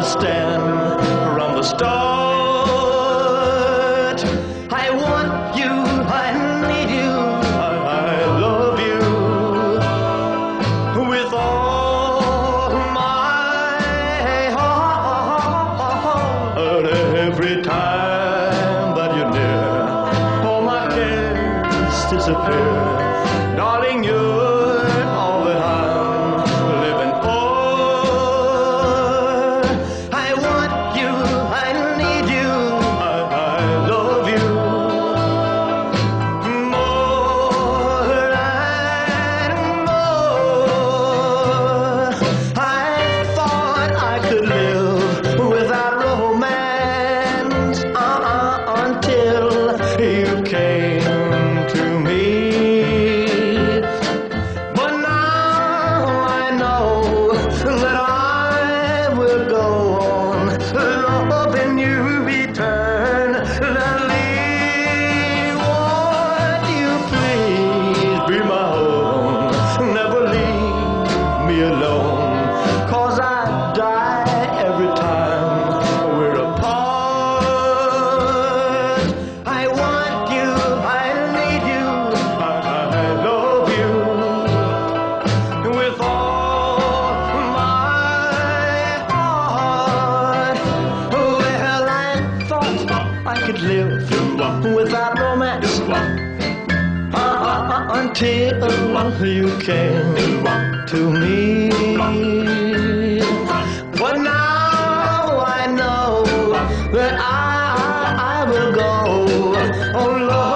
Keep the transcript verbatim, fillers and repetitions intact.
understand from the start. I want you, I need you, I, I love you with all my heart. Every time that you're near, all my cares disappear. Darling, you're all that I'm living for. I want you, I need you, I, I love you more and more. I thought I could live without romance uh-uh, until you came to me. But now I know that I will go on loving you eternally. Won't you please be my own? Never leave me alone, 'cause I die every time we're apart. I want you, I need you, I, I love you with all my heart. Well, I thought I could live without romance uh-uh, until you came to me. But now I know that I, I will go on